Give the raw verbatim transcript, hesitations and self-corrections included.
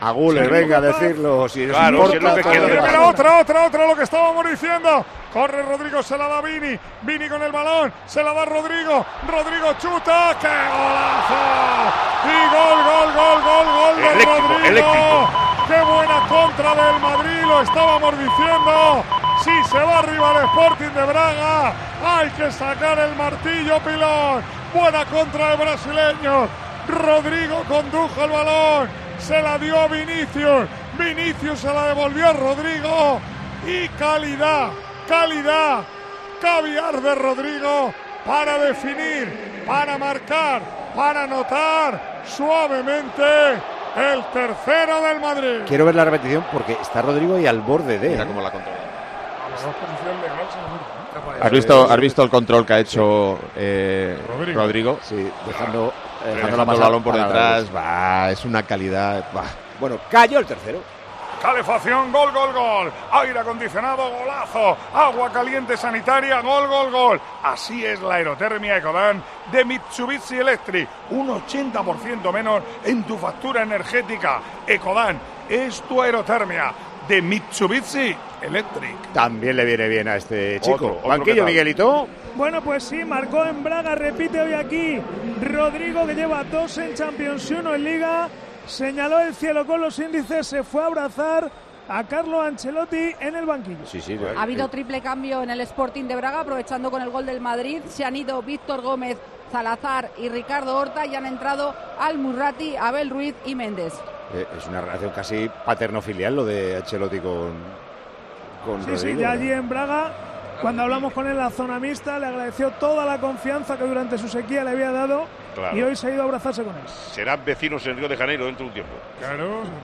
A Guller, sí, venga a decirlo. Si claro, si es lo que Mira, quiero. mira, otra, otra, otra, lo que estábamos diciendo. Corre Rodrigo, se la da Vini. Vini con el balón, se la da Rodrigo. Rodrigo chuta, ¡qué golazo! Y gol, gol, gol, gol, gol de Eléctrico, Rodrigo. eléctrico. ¡Qué buena contra del Madrid! Lo estábamos diciendo. Si se va arriba el Sporting de Braga, hay que sacar el martillo, pilón. Buena contra de brasileños. Rodrigo condujo el balón, se la dio a Vinicius. Vinicius se la devolvió a Rodrigo. Y calidad, calidad, caviar de Rodrigo para definir, para marcar, para anotar suavemente el tercero del Madrid. Quiero ver la repetición porque está Rodrigo ahí al borde de. Mira ¿eh? cómo la controla. ¿Has ¿Has visto, ¿Has visto el control que ha hecho eh, Rodrigo. Rodrigo? Sí, dejando, eh, Dejando dejándola el pasar balón por para detrás, la- va, es una calidad. Va. Bueno, cayó el tercero. Calefacción, gol, gol, gol. Aire acondicionado, golazo. Agua caliente sanitaria, gol, gol, gol. Así es la aerotermia Ecodan de Mitsubishi Electric. Un ochenta por ciento menos en tu factura energética. Ecodan es tu aerotermia de Mitsubishi Electric. También le viene bien a este chico. Otro, otro que Banquillo, tal. Miguelito. Bueno, pues sí, marcó en Braga, repite hoy aquí Rodrigo, que lleva dos en Champions y uno en Liga. Señaló el cielo con los índices, se fue a abrazar a Carlo Ancelotti en el banquillo. Sí, sí. Ha habido triple cambio en el Sporting de Braga, aprovechando con el gol del Madrid. Se han ido Víctor Gómez, Salazar y Ricardo Horta y han entrado Al-Murrati, Abel Ruiz y Méndez. Eh, es una relación casi paterno-filial lo de Ancelotti con, con Sí, Rodrigo. sí, ya ¿no? allí en Braga, cuando hablamos con él en la zona mixta, le agradeció toda la confianza que durante su sequía le había dado. Claro. Y hoy se ha ido a abrazarse con él. Serán vecinos en Río de Janeiro dentro de un tiempo. Claro.